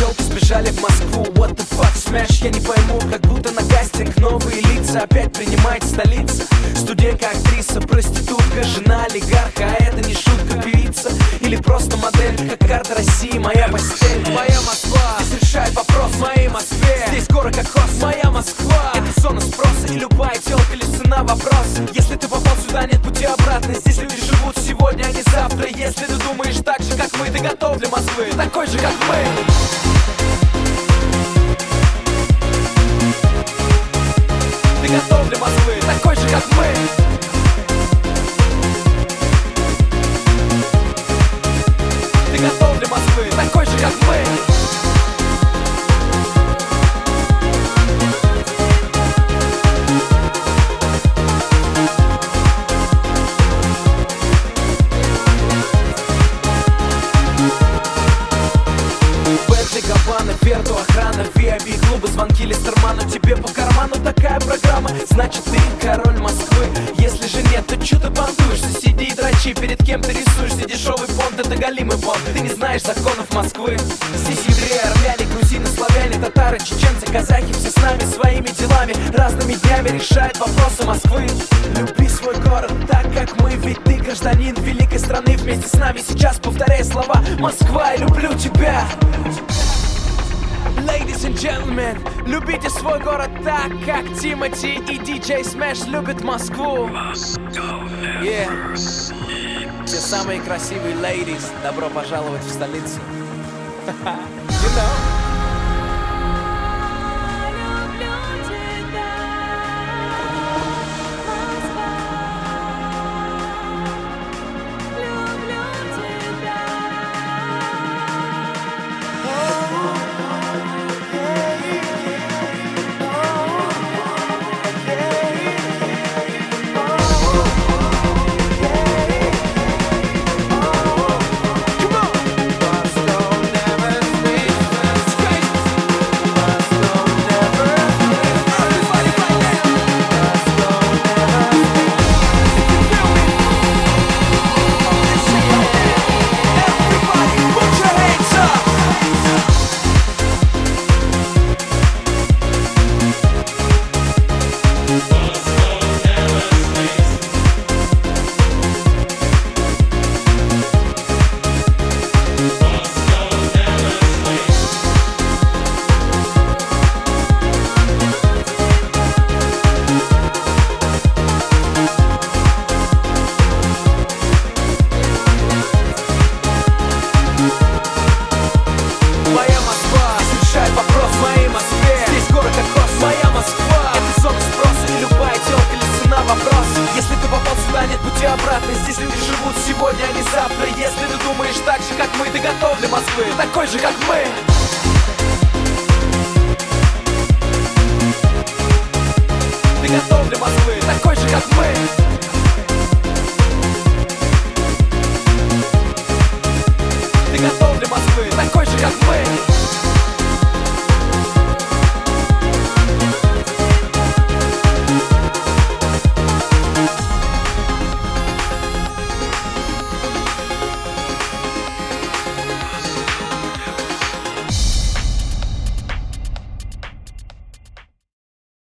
телки сбежали в Москву. What the fuck, smash, я не пойму. Как будто на кастинг новые лица опять принимает столица. Студентка, актриса, проститутка, жена олигарха. А это не шутка, певица или просто модель. Как карта России, моя постель. Моя Москва, здесь решает вопрос в моей Москве. Здесь город как хост, моя Москва. Это зона спроса, и любая телка лишь цена вопрос. Если ты попал сюда, нет пути обратно. Здесь люди живут сегодня, а не завтра. Если ты думаешь так же, как мы, ты готов для Москвы, такой же, как мы. Ты готов для Москвы, такой же, как мы. Ты готов для Москвы, такой же, как мы. Верту, охрана, VIP, клубы, звонки Листерману. Тебе по карману такая программа, значит ты король Москвы. Если же нет, то чё ты понтуешься? Сиди и дрочи, перед кем ты рисуешься? Дешевый понт, это голимый понт. Ты не знаешь законов Москвы. Здесь евреи, армяне, грузины, славяне, татары, чеченцы, казахи. Все с нами, своими делами, разными днями решают вопросы Москвы. Люби свой город так, как мы, ведь ты гражданин великой страны. Вместе с нами сейчас повторяй слова: Москва, я люблю тебя. Ladies and gentlemen, любите свой город так, как Тимати и DJ Smash любят Москву. Yeah. Все самые красивые ladies, добро пожаловать в столицу. You know. Если ты попал сюда, нет пути обратно. Здесь люди живут сегодня, а не завтра. Если ты думаешь так же, как мы, ты готов для Москвы, такой же, как мы.